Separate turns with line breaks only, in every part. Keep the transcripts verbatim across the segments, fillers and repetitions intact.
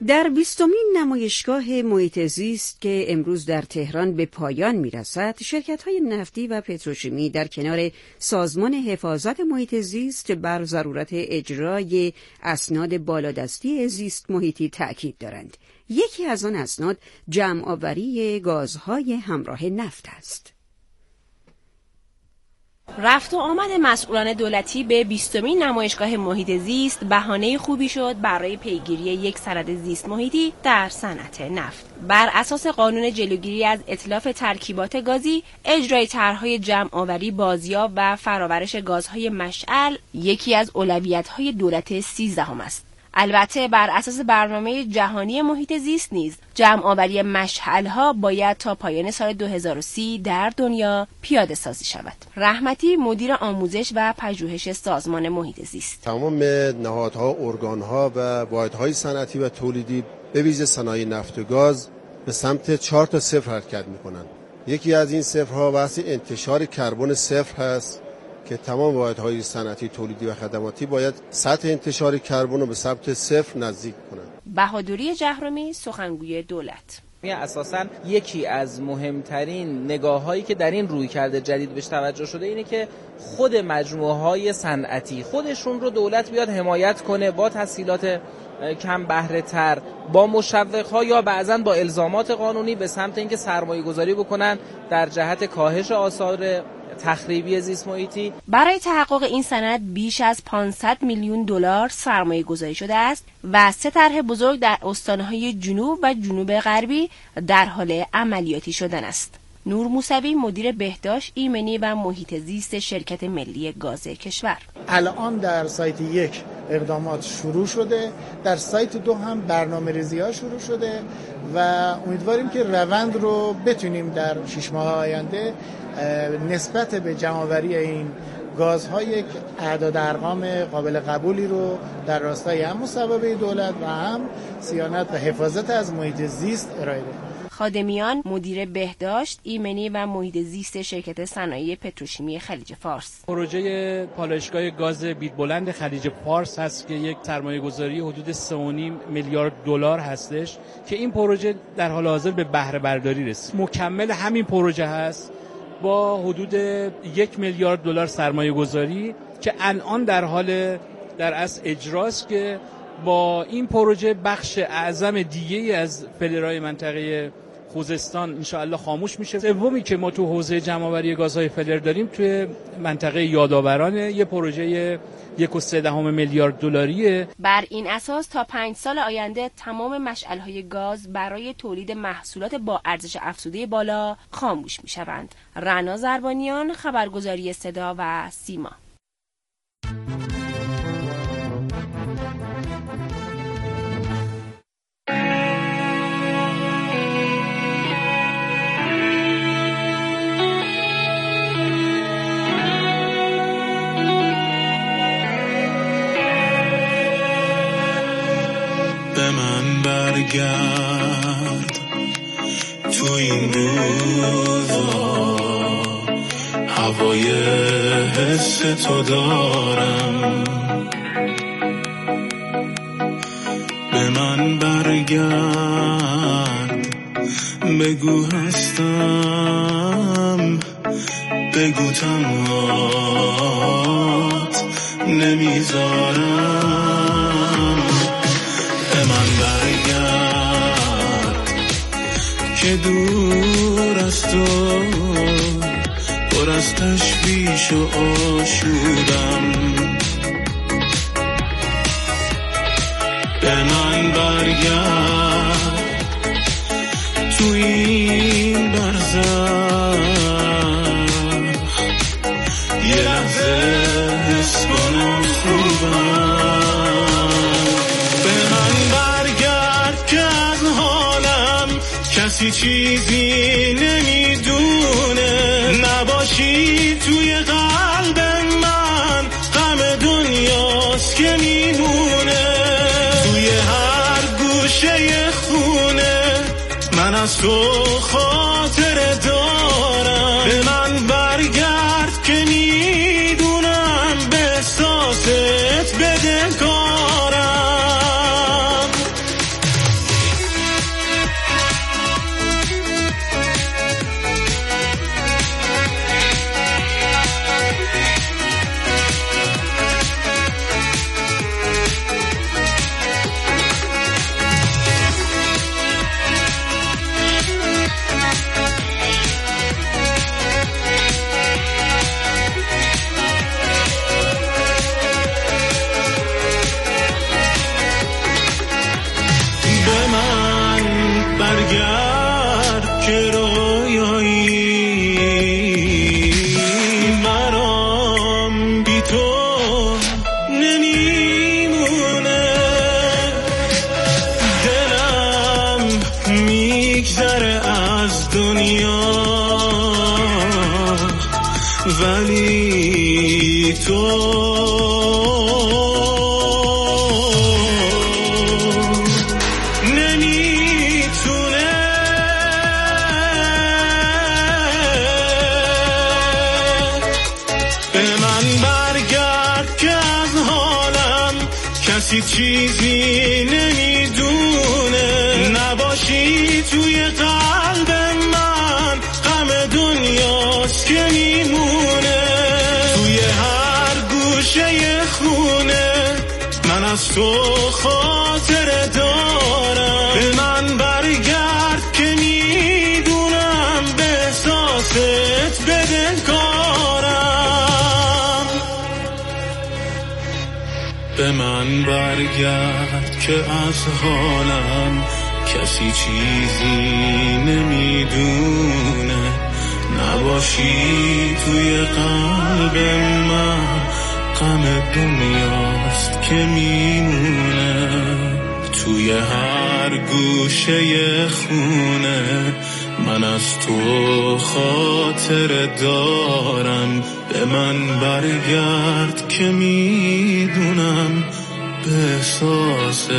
در بیستمین نمایشگاه محیط زیست که امروز در تهران به پایان میرسد، شرکت‌های نفتی و پتروشیمی در کنار سازمان حفاظت محیط زیست بر ضرورت اجرای اسناد بالادستی زیست محیطی تأکید دارند. یکی از آن اسناد جمع‌آوری گازهای همراه نفت است.
رفت و آمد مسئولان دولتی به بیستمین نمایشگاه محیط زیست بهانه خوبی شد برای پیگیری یک سند زیست محیطی در صنعت نفت. بر اساس قانون جلوگیری از اتلاف ترکیبات گازی، اجرای طرح‌های جمع‌آوری، بازیافت و فرآورش گازهای مشعل یکی از اولویت‌های دولت سیزدهم است. البته بر اساس برنامه جهانی محیط زیست نیز جمع‌آوری مشعل‌ها باید تا پایان سال دو هزار و سی در دنیا پیاده سازی شود. رحمتی مدیر آموزش و پژوهش سازمان محیط زیست:
تمام نهادها، ارگان‌ها و واحدهای صنعتی و تولیدی به ویژه صنایع نفت و گاز به سمت چهار تا صفر حرکت می‌کنند. یکی از این صفرها بحث انتشار کربن صفر هست که تمام واحدهای صنعتی، تولیدی و خدماتی باید سطح انتشار کربن رو به سمت صفر نزدیک کنند.
بهادری جهرمی، سخنگوی دولت:
اساساً یکی از مهمترین نگاه‌هایی که در این رویکرد جدید بهش توجه شده اینه که خود مجموعه‌های صنعتی خودشون رو دولت بیاد حمایت کنه با تسهیلات کم بهره تر، با مشوق‌ها یا بعضاً با الزامات قانونی به سمت اینکه سرمایه‌گذاری بکنن در جهت کاهش آثار تخریبی زیست محیطی.
برای تحقق این سند بیش از پانصد میلیون دلار سرمایه گذاری شده است و سه طرح بزرگ در استان‌های جنوب و جنوب غربی در حال عملیاتی شدن است. نور موسوی مدیر بهداشت، ایمنی و محیط زیست شرکت ملی گاز کشور:
الان در سایت یک اقدامات شروع شده، در سایت دو هم برنامه‌ریزی‌ها شروع شده و امیدواریم که روند رو بتونیم در شش ماه آینده نسبت به جمع‌آوری این گازها یک اعداد ارقام قابل قبولی رو در راستای هم مصوبه دولت و هم صیانت و حفاظت از محیط زیست ارائه بدیم.
خادمیان مدیر بهداشت، ایمنی و محیط زیست شرکت صنایع پتروشیمی خلیج فارس:
پروژه پالایشگاه گاز بیدبلند خلیج فارس هست که یک سرمایه‌گذاری حدود سه و نیم میلیارد دلار هستش که این پروژه در حال حاضر به بهره برداری رسید. مکمل همین پروژه هست با حدود یک میلیارد دلار سرمایه‌گذاری که الان در حال در اصل اجراست که با این پروژه بخش اعظم دیگه از فلرهای منطقه خوزستان انشاءالله خاموش میشه. سومی که ما تو حوزه جمع‌آوری گازهای فلر داریم توی منطقه یادآوران، یه پروژه یک و سه دهم میلیارد دلاریه.
بر این اساس تا پنج سال آینده تمام مشعل‌های گاز برای تولید محصولات با ارزش افزوده بالا خاموش میشوند. رنا زربانیان، خبرگزاری صدا و سیما.
به من برگرد تو این روزا، هوای حس تو دارم. به من برگرد بگو هستم، بگو تنهات نمیذارم. به من برگرد که دور از تو پر از تشویش و آشودم. به من برگرد تو این برزخ، یه لحظه حس کنم خوبم. کسی چیزی نمیدونه، نباشی توی قلب من غم دنیاست که میمونه. توی هر گوشه خونه من از تو خاطره دارم. به من برگرد که میدونم به احساست بدهکارم. ولی تو کسی چیزی نمیدونه، نباشی توی قلب من غم دنیاست که میمونه. توی هر گوشه خونه من از تو خاطره دارم. به من برگرد که میدونم به احساست بدهکارم. به من برگرد که از حالم کسی چیزی نمیدونه، نباشی توی قلب من غم دنیاست که میمونه. توی هر گوشه خونه من از تو خاطر دارم. به من برگرد که میدونم به احساست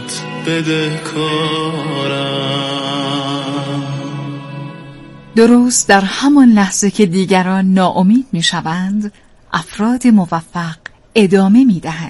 بدهکارم.
درست در همان لحظه که دیگران ناامید میشوند، افراد موفق ادامه میدهند.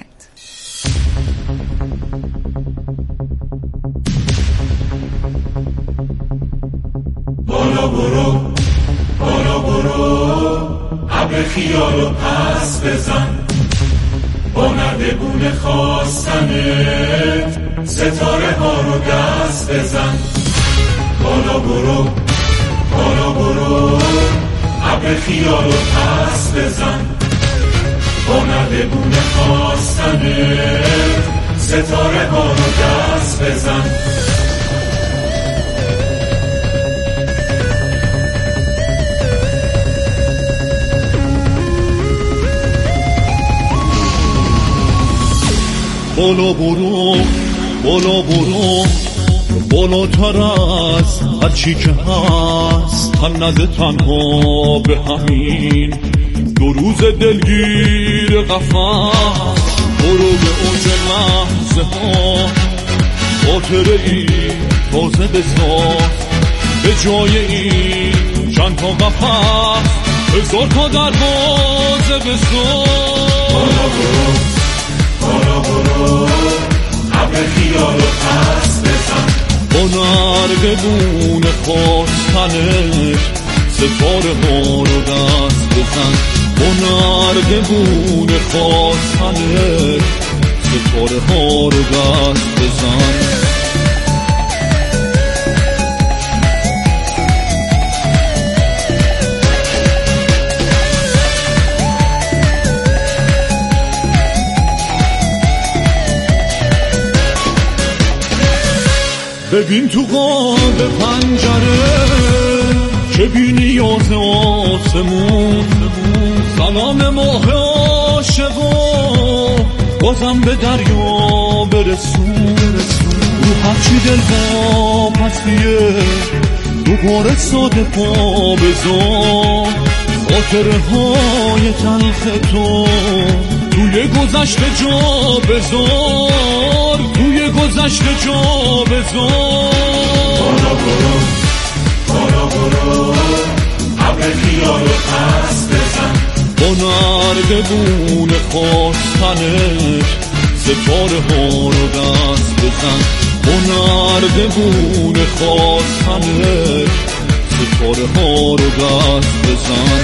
بالا برو بالا برو، ابر خیالو پس بزن، با نردبون خواستنت ستاره ها رو دست بزن. بالا برو بالا برو، ابر خیالو پس بزن، با نردبون خواستنت ستاره ها رو دست بزن.
بالا برو بالا برو، بالاتر از هر چی که هست، تن نده تنها به همین دو روز دلگیر قفس. برو به اوج لحظه ها خاطره ای تازه بساز، به جای این چند تا قفس هزار تا دروازه بساز.
بالا برو بالا برو، ابر خیالو پس بزن،
با نردبون خواستنت ستاره ها رو دست بزن. با نردبون خواستنت ستاره ها رو دست بزن. ببین تو قاب پنجره که بی نیاز آسمون، سلام ماه عاشقا بازم به دریا برسون. رو هرچی دل ها پسیه دوباره ساده پا بذار، خاطره های تلخ تو توی گذشته جا بذار، توی گذشته جا بذار.
بالا برو بالا برو، ابر خیالو پس بزن،
با نردبون خواستنت ستاره ها رو دست بزن. با نردبون خواستنت ستاره ها رو دست بزن.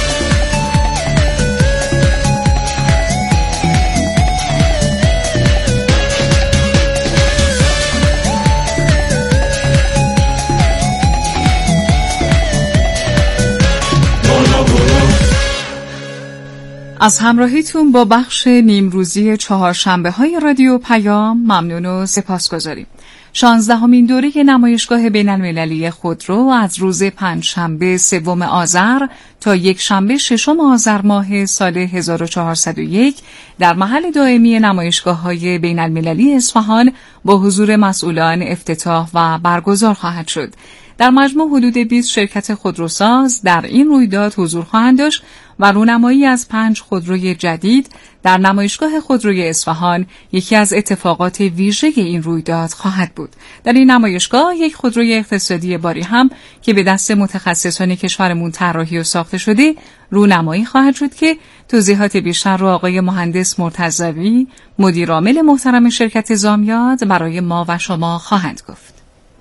از همراهیتون با بخش نیمروزی چهارشنبه های رادیو پیام ممنون و سپاسگزاریم. شانزدهمین دوره نمایشگاه بین المللی خودرو از روز پنجشنبه سوم آذر تا یک شنبه ششم آذر ماه سال هزار و چهارصد و یک در محل دائمی نمایشگاه‌های بین المللی اصفهان با حضور مسئولان افتتاح و برگزار خواهد شد. در مجموع حدود بیست شرکت خودروساز در این رویداد حضور خواهند داشت و رونمایی از پنج خودروی جدید در نمایشگاه خودروی اصفهان یکی از اتفاقات ویژه این رویداد خواهد بود. در این نمایشگاه یک خودروی اقتصادی باری هم که به دست متخصصان کشورمون طراحی و ساخته شده رونمایی خواهد شد که توضیحات بیشتر رو آقای مهندس مرتضوی مدیر عامل محترم شرکت زامیاد برای ما و شما خواهند گفت.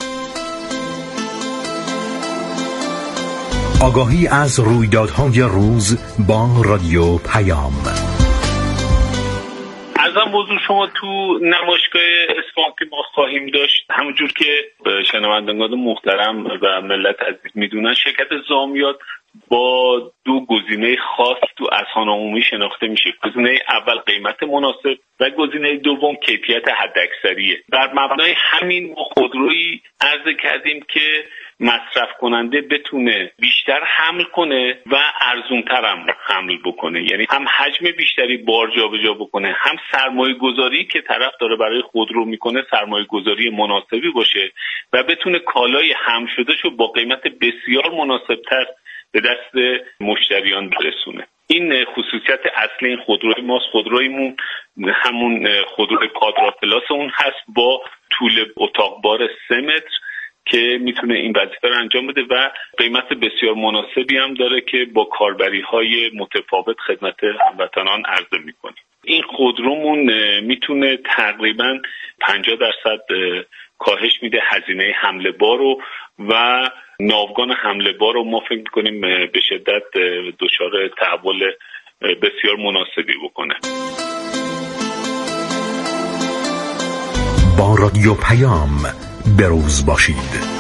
آگاهی از رویدادهای روز با رادیو پیام.
ارزم بزرگ شما تو نمایشگاه اصفهان که ما خواهیم داشت، همونجور که شنوندگان محترم و ملت عزیز میدونن، شرکت زامیاد با دو گزینه خاص تو اذهان عمومی شناخته میشه. گزینه اول قیمت مناسب و گزینه دوم کیفیت حداکثریه. بر مبنای همین ما خودرویی عرضه کردیم که مصرف کننده بتونه بیشتر حمل کنه و ارزونتر هم حمل بکنه، یعنی هم حجم بیشتری بار جابجا بکنه، هم سرمایه گذاری که طرف داره برای خودرو میکنه سرمایه گذاری مناسبی باشه و بتونه کالای حمل شده شو با قیمت بسیار مناسبتر به دست مشتریان برسونه. این خصوصیت اصلی این خودروی ماست. خودرویمون همون خودروی کادرا پلاس اون هست با طول اتاق بار سه متر که میتونه این وظیفه رو انجام بده و قیمت بسیار مناسبی هم داره که با کاربری‌های متفاوت خدمت هموطنان عرضه میکنه. این خودرومون میتونه تقریباً پنجاه درصد کاهش میده هزینه حمل بار رو و ناوگان حمل بار رو ما فکر میکنیم به شدت دچار تحول بسیار مناسبی بکنه.
با رادیو پیام بروز باشید.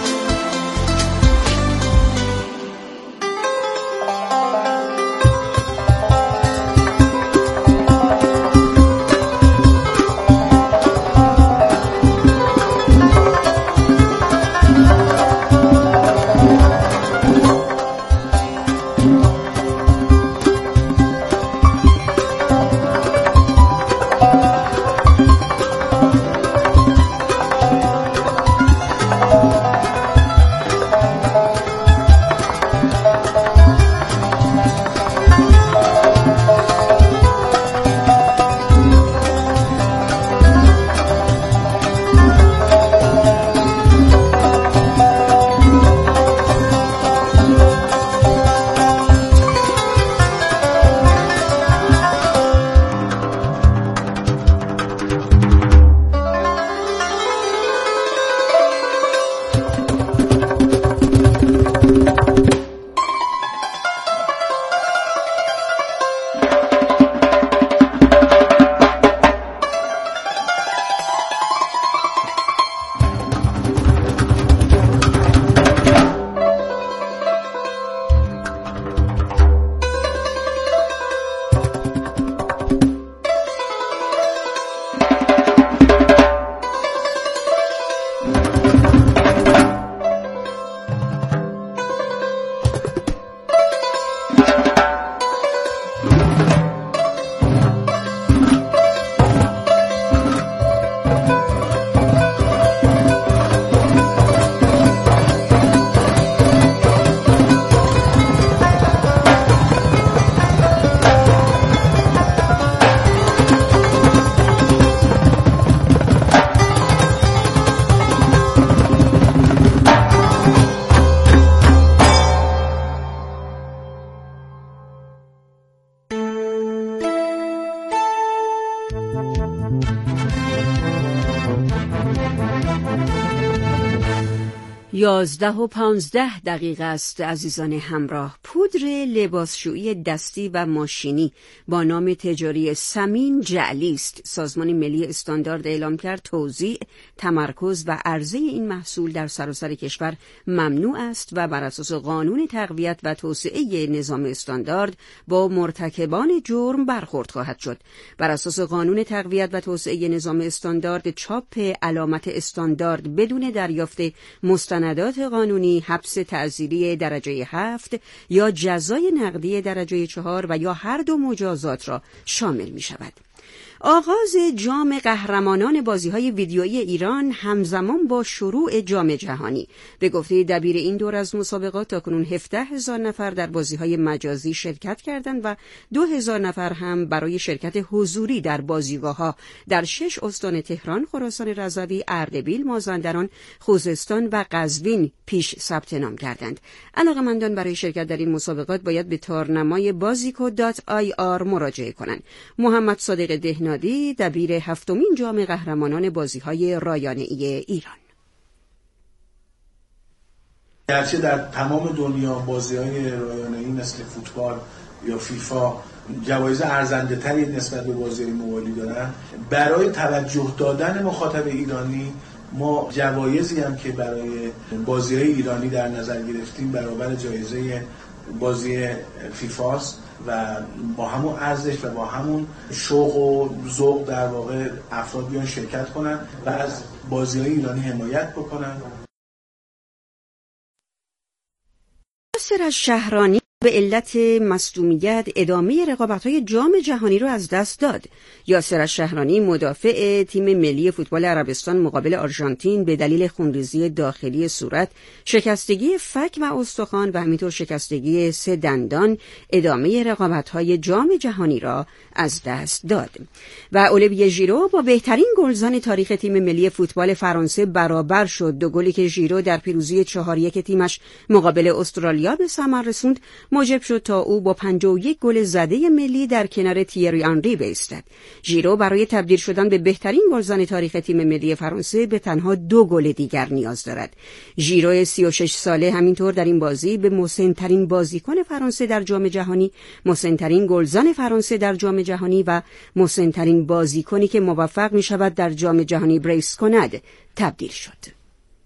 یازده و پانزده دقیقه است عزیزان همراه. پودر لباسشویی دستی و ماشینی با نام تجاری سمین جعلی است. سازمان ملی استاندارد اعلام کرد توزیع، تمرکز و عرضه این محصول در سراسر کشور ممنوع است و بر اساس قانون تقویت و توسعه نظام استاندارد با مرتکبان جرم برخورد خواهد شد. بر اساس قانون تقویت و توسعه نظام استاندارد، چاپ علامت استاندارد بدون دریافت مستندات قانونی حبس تعزیری درجه هفت یا جزای نقدی درجه چهار و یا هر دو مجازات را شامل می شود. آغاز جام قهرمانان بازی‌های ویدیویی ایران همزمان با شروع جام جهانی. به گفته دبیر این دور از مسابقات تاکنون هفده هزار نفر در بازی‌های مجازی شرکت کردند و دو هزار نفر هم برای شرکت حضوری در بازیگاه‌ها در شش استان تهران، خراسان رضوی، اردبیل، مازندران، خوزستان و قزوین پیش ثبت نام کردند. علاقه‌مندان برای شرکت در این مسابقات باید به تارنمای بازیکو دات آی آر مراجعه کنند. محمد صادق دهنادی دبیر هفتمین جام قهرمانان بازی‌های رایانه‌ای ایران:
گرچه در تمام دنیا بازی‌های رایانه‌ای مثل فوتبال یا فیفا جوایز ارزنده‌تری نسبت به بازی‌های موبایلی دارن، برای توجه دادن مخاطب ایرانی ما جوایزی هم که برای بازی‌های ایرانی در نظر گرفتیم برابر جایزه بازی فیفاست و با همون ارزش و با همون شوق و ذوق در واقع افراد بیان شرکت کنن و از بازی‌های ایرانی حمایت بکنن.
یاسر شهرانی به علت مصدومیت ادامه رقابت‌های جام جهانی را از دست داد. یاسر شهرانی مدافع تیم ملی فوتبال عربستان مقابل آرژانتین به دلیل خونریزی داخلی صورت، شکستگی فک و استخوان و همینطور شکستگی سه دندان ادامه رقابت‌های جام جهانی را از دست داد. و اولیویه ژیرو با بهترین گلزن تاریخ تیم ملی فوتبال فرانسه برابر شد. دو گلی که ژیرو در پیروزی چهار یک تیمش مقابل استرالیا به ثمر رسوند موجب شد تا او با پنجاه و یک گل زده ملی در کنار تیری آنری بایستد. ژیرو برای تبدیل شدن به بهترین گلزن تاریخ تیم ملی فرانسه به تنها دو گل دیگر نیاز دارد. ژیرو سی و شش ساله همینطور در این بازی به مسن‌ترین بازیکن فرانسه در جام جهانی، مسن‌ترین گلزن فرانسه در جام جهانی و مسن‌ترین بازیکنی که موفق می شود در جام جهانی بریس کند تبدیل شد.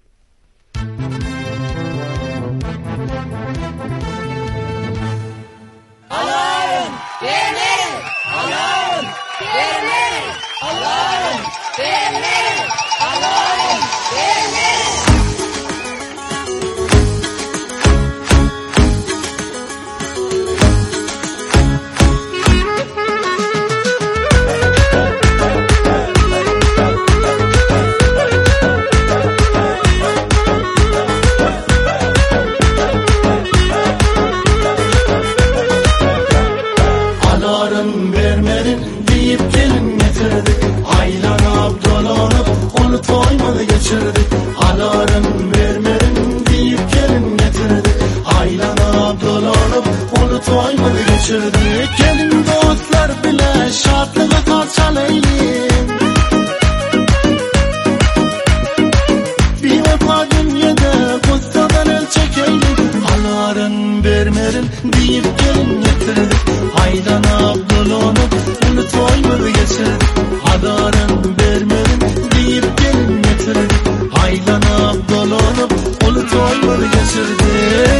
Alarm! Vermelho! Alarm! Vermelho! Alarm! Vermelho! Alarm! Vermelho!
Alarm vermerin deyip gelin getirdi. Aylanıp dolanıp onu toymadı geçirdi. Gelin dostlar bile şartlığı parçalayın. Bir vefa dünyada kustadan el çekeyim. Alarm vermerin deyip gelin getirdi. Aylanıp dolanıp onu toymadı geçirdi. Alarm vermerin deyip gelin getirdi. Aylanıp dolanıp onu toymadı geçirdi.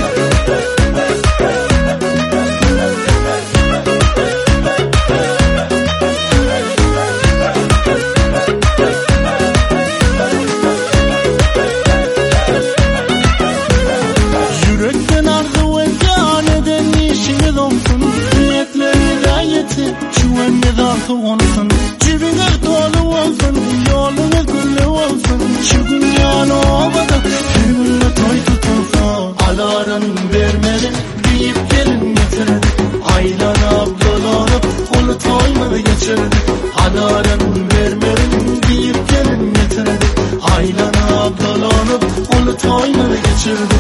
Yürekten arzu eden eden işini olsun. Niyetleri gayeti şu emniyatı olsun. Cebine dolu olsun, yoluna güllü olsun. Şu dünyanın ovada her günde toy tutulsun. Alarm vermeli deyip gelin getirdi. Aylanıp dolanıp onu toymadı geçirdi. Alarm vermeli deyip gelin getirdi. Aylanıp dolanıp onu toymadı geçirdi.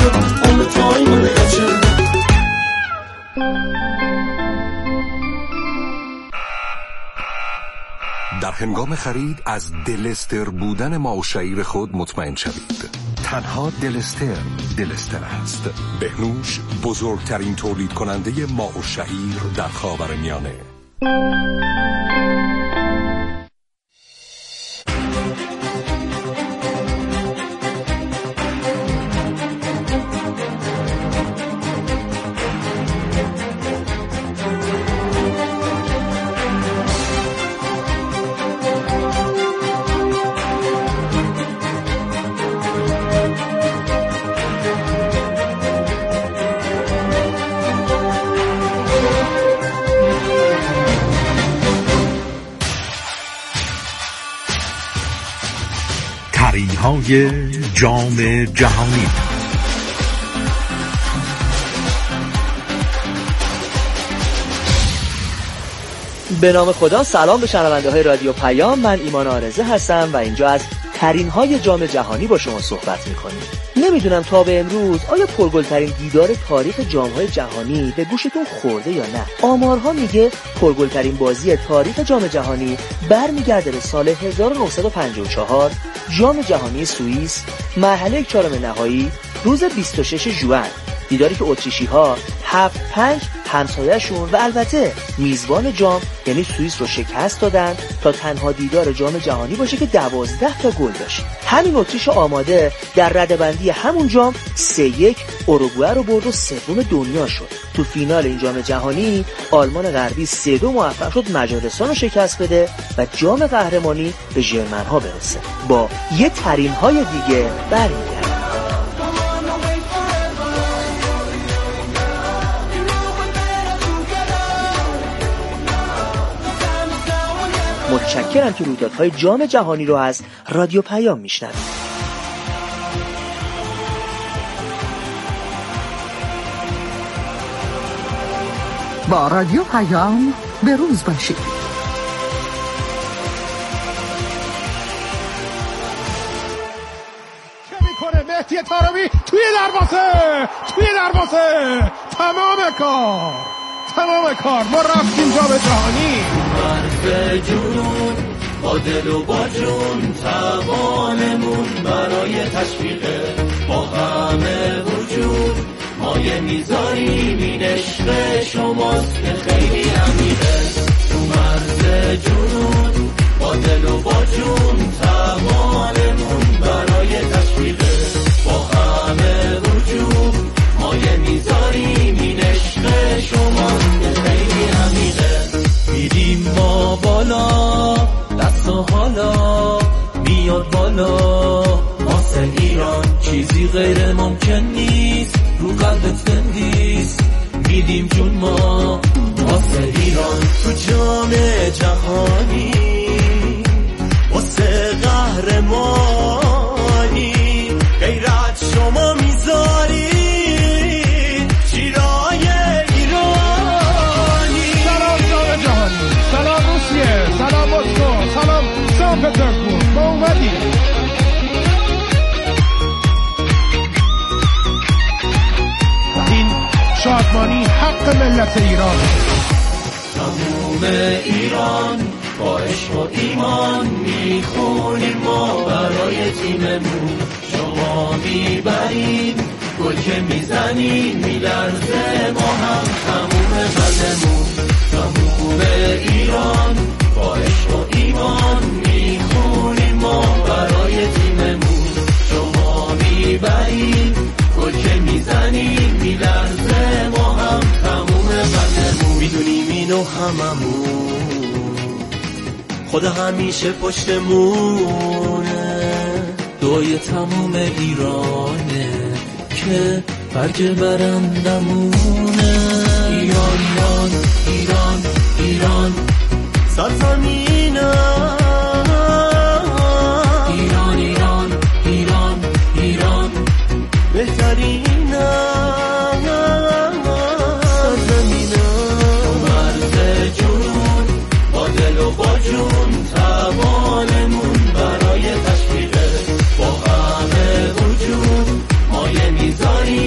you all the time on the edge.
در هنگام خرید از دلستر بودن ماه و شعیر خود مطمئن شوید. تنها دلستر دلستر است. بهنوش بزرگترین تولید کننده ماه و شعیر در خاورمیانه.
های جام جهانی.
به نام خدا. سلام به شنونده های رادیو پیام. من ایمان آرزه هستم و اینجا از ترین های جام جهانی با شما صحبت میکنیم. نمیدونم تا به امروز آیا پرگلترین دیدار تاریخ جام های جهانی به گوشتون خورده یا نه. آمارها میگه پرگلترین بازی تاریخ جام جهانی برمیگرده به سال هزار و نهصد و پنجاه و چهار، جام جهانی سوئیس، مرحله چهارم نهایی، روز بیست و شش ژوئن. دیداری که اتریشی‌ها هفت پنج همسایه‌شون و البته میزبان جام یعنی سوئیس رو شکست دادن تا تنها دیدار جام جهانی باشه که دوازده تا گل داشت. همین اتریش آماده در رده‌بندی همون جام سه یک اوروگوئه رو برد و سوم دنیا شد. تو فینال این جام جهانی آلمان غربی سه دو موفق شد مجارستان رو شکست بده و جام قهرمانی به ژرمن‌ها برسه. با یه ترین‌های دیگه برمیگرده. متشکرم که رویدادهای جام جهانی رو از رادیو پیام میشنوید.
با رادیو پیام به روز باشید.
چه میکنه مهدی طارمی توی دروازه، توی دروازه، تمام کار تمام کار ما رفتیم جام جهانی.
حرف جنون با دل و با جون توانمون برای تشویق با همه وجود ما یه میذاریم این عشق شماست که خیلی عمیقه. تو مرز جنون با دل و با جون توانمون برای تشویق با همه وجود ما یه میذاریم این عشق شماست که خیلی عمیقه. میریم ما بالا دست و حالا میاد بالا واسه ایران چیزی غیر ممکن نیست رو قلبت بنویس. میدیم جون ما واسه ایران تو جام جهانی واسه قهرمانی غیرت شما میذاری شیرای ایرانی.
سلام جام جهانی، سلام روسیه، سلام مسکو، سلام سن پترزبورگ. ما اومدیم. این شادمانی حق ملت ایران.
تموم ایران با عشق و ایمان میخونیم ما برای تیممون. شما میبرین گل که میزنین میلرزه ما هم تموم بدمون. تموم ایران با عشق و ایمان میخونیم ما برای تیممون. شما میبرین گل که میزنین میلرزه ما هم تموم بدمون. میدونیم اینو هممون خدا همیشه پشتمونه. دوی تموم ایرانه که برگ برندمونه. ایران ایران ایران ایران سرزمینم. ایران ایران ایران ایران بهترینم. سرزمینم مرز جنون با دل و با جون توانمون برای تشویق با همه وجود ما یه میذاریم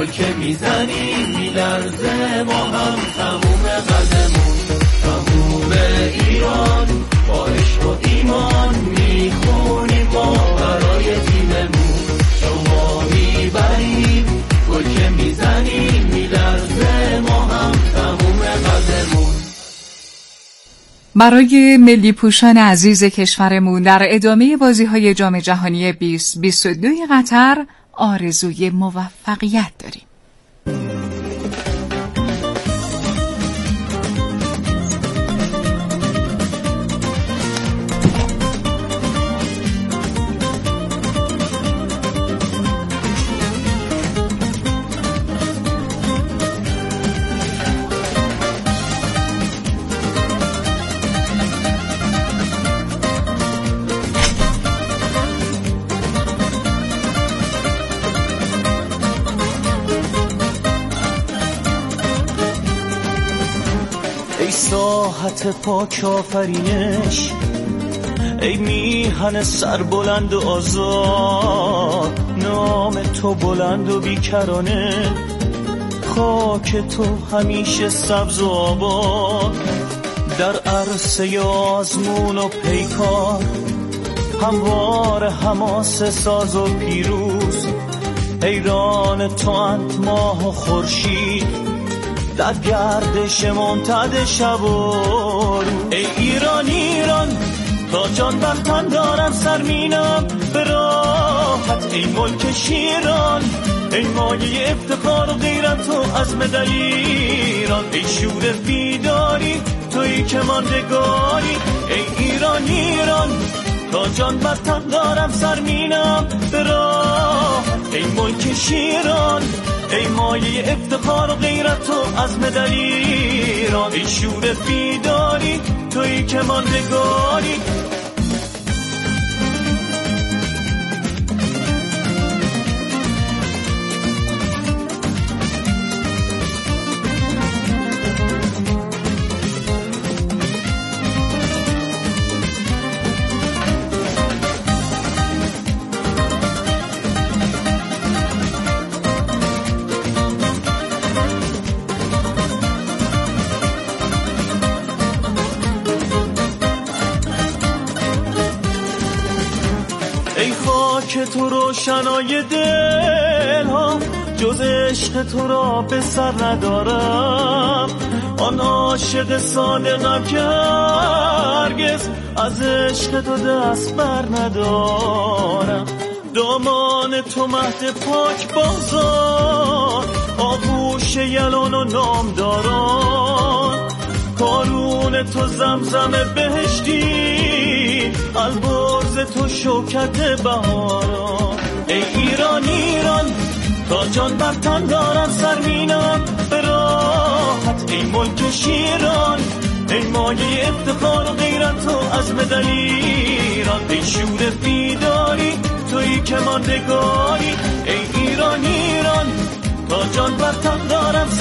گل که میزنیم میلرزه ما هم تموم قدمون تموم ایران با عشق و ایمان میخونیم ما برای تیممون شما میبریم گل که میزنیم میلرزه ما هم تموم قدمون.
برای ملی پوشان عزیز کشورمون در ادامه بازی‌های جام جهانی بیست بیست و دو قطر آرزوی موفقیت داریم.
ساحت پاک آفرینش ای میهن سر بلند و آزاد نام تو بلند و بیکرانه خاک تو همیشه سبز و آباد در عرصه آزمون و پیکار هموار حماس ساز و پیروز حیران تو اند ماه و خورشید در گردش ممتد شب و روز ای ایران ایران تا جان بر تن دارم سر مینم به راحت ای ملک شیران ای مایه افتخار و غیرت و عزم در ایران ای شور بیداری تویی که ماندگاری ای ایران ایران تا جان بر تن دارم سر مینم به راحت ای ملک شیران ای مایه افتخار و غیرت و عزم در ایران ای شور بیداری تویی که ماندگاری. که تو روشنای دل ها جز عشق تو را به سر ندارم آن عاشق صادقم که هرگز از عشق تو دست بر ندارم دامان تو مهد پاک بازار آغوش یلان و نامداران کارون تو زمزم بهشتی البرز تو شوکت بهاران ای ایران ایران تا جان بر تن دارم سر مینم به راحت ای ملک شیران ای مایه افتخار و غیرت و عزم در ایران ای شور بیداری تویی که ماندگاری ای ایران ایران تا جان بر تن دارم